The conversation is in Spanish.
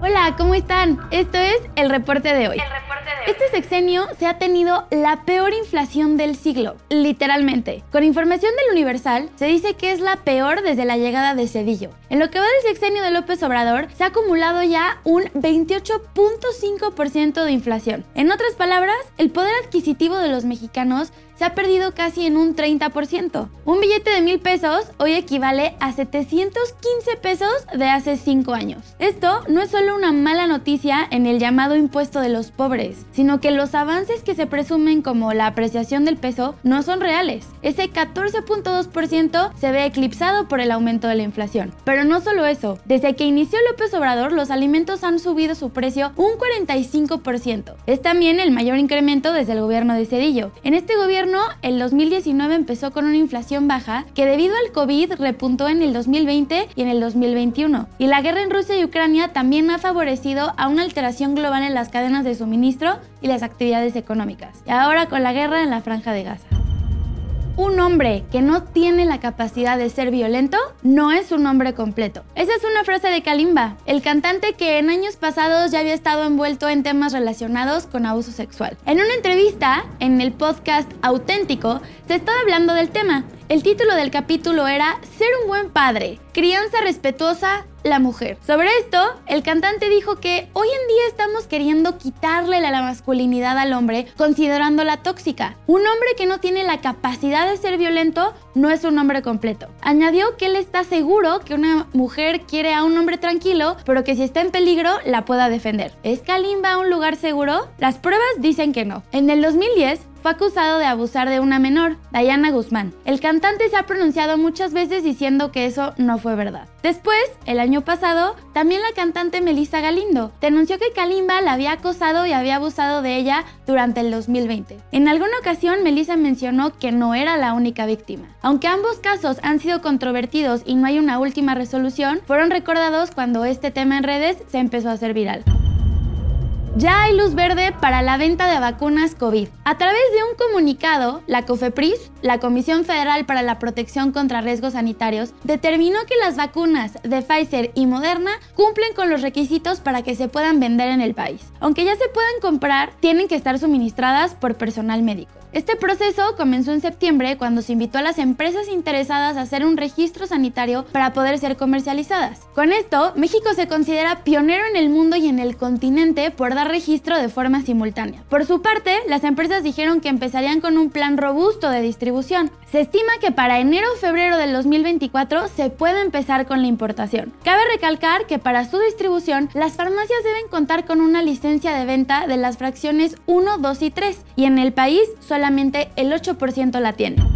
Hola, ¿cómo están? Esto es el reporte de hoy. Este sexenio se ha tenido la peor inflación del siglo, literalmente. Con información del Universal, se dice que es la peor desde la llegada de Zedillo. En lo que va del sexenio de López Obrador, se ha acumulado ya un 28.5% de inflación. En otras palabras, el poder adquisitivo de los mexicanos se ha perdido casi en un 30%. Un billete de 1,000 pesos hoy equivale a 715 pesos de hace 5 años. Esto no es solo una mala noticia en el llamado impuesto de los pobres, sino que los avances que se presumen como la apreciación del peso no son reales. Ese 14.2% se ve eclipsado por el aumento de la inflación. Pero no solo eso, desde que inició López Obrador, los alimentos han subido su precio un 45%. Es también el mayor incremento desde el gobierno de Zedillo. En este gobierno, el 2019 empezó con una inflación baja que debido al COVID repuntó en el 2020 y en el 2021. Y la guerra en Rusia y Ucrania también ha favorecido a una alteración global en las cadenas de suministro y las actividades económicas. Y ahora con la guerra en la Franja de Gaza. Un hombre que no tiene la capacidad de ser violento no es un hombre completo. Esa es una frase de Kalimba, el cantante que en años pasados ya había estado envuelto en temas relacionados con abuso sexual. En una entrevista en el podcast Auténtico se estaba hablando del tema. El título del capítulo era Ser un buen padre, crianza respetuosa, la mujer. Sobre esto, el cantante dijo que hoy en día estamos queriendo quitarle la masculinidad al hombre considerándola tóxica. Un hombre que no tiene la capacidad de ser violento no es un hombre completo. Añadió que él está seguro que una mujer quiere a un hombre tranquilo, pero que si está en peligro la pueda defender. ¿Es Kalimba un lugar seguro? Las pruebas dicen que no. En el 2010, fue acusado de abusar de una menor, Dayana Guzmán. El cantante se ha pronunciado muchas veces diciendo que eso no fue verdad. Después, el año pasado, también la cantante Melissa Galindo denunció que Kalimba la había acosado y había abusado de ella durante el 2020. En alguna ocasión, Melissa mencionó que no era la única víctima. Aunque ambos casos han sido controvertidos y no hay una última resolución, fueron recordados cuando este tema en redes se empezó a hacer viral. Ya hay luz verde para la venta de vacunas COVID. A través de un comunicado, la COFEPRIS, la Comisión Federal para la Protección contra Riesgos Sanitarios, determinó que las vacunas de Pfizer y Moderna cumplen con los requisitos para que se puedan vender en el país. Aunque ya se puedan comprar, tienen que estar suministradas por personal médico. Este proceso comenzó en septiembre cuando se invitó a las empresas interesadas a hacer un registro sanitario para poder ser comercializadas. Con esto, México se considera pionero en el mundo y en el continente por dar registro de forma simultánea. Por su parte, las empresas dijeron que empezarían con un plan robusto de distribución. Se estima que para enero o febrero del 2024 se puede empezar con la importación. Cabe recalcar que para su distribución, las farmacias deben contar con una licencia de venta de las fracciones 1, 2 y 3, y en el país solamente el 8% la tiene.